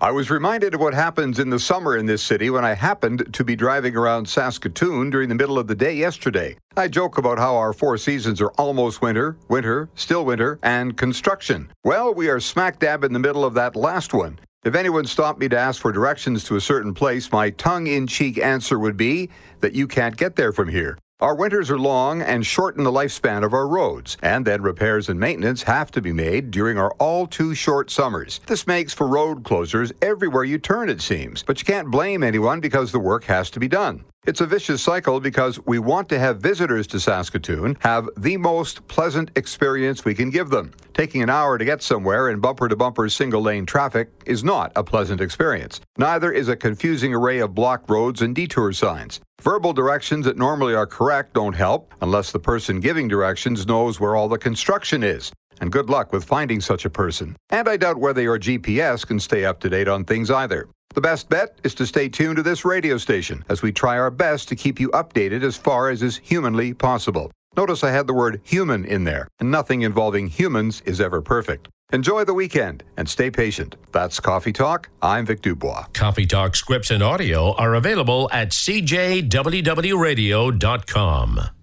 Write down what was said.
I was reminded of what happens in the summer in this city when I happened to be driving around Saskatoon during the middle of the day yesterday. I joke about how our 4 seasons are almost winter, winter, still winter, and construction. Well, we are smack dab in the middle of that last one. If anyone stopped me to ask for directions to a certain place, my tongue-in-cheek answer would be that you can't get there from here. Our winters are long and shorten the lifespan of our roads, and then repairs and maintenance have to be made during our all-too-short summers. This makes for road closures everywhere you turn, it seems, but you can't blame anyone because the work has to be done. It's a vicious cycle because we want to have visitors to Saskatoon have the most pleasant experience we can give them. Taking an hour to get somewhere in bumper-to-bumper single-lane traffic is not a pleasant experience. Neither is a confusing array of blocked roads and detour signs. Verbal directions that normally are correct don't help unless the person giving directions knows where all the construction is. And good luck with finding such a person. And I doubt whether your GPS can stay up to date on things either. The best bet is to stay tuned to this radio station as we try our best to keep you updated as far as is humanly possible. Notice I had the word human in there, and nothing involving humans is ever perfect. Enjoy the weekend and stay patient. That's Coffee Talk. I'm Vic Dubois. Coffee Talk scripts and audio are available at cjwwradio.com.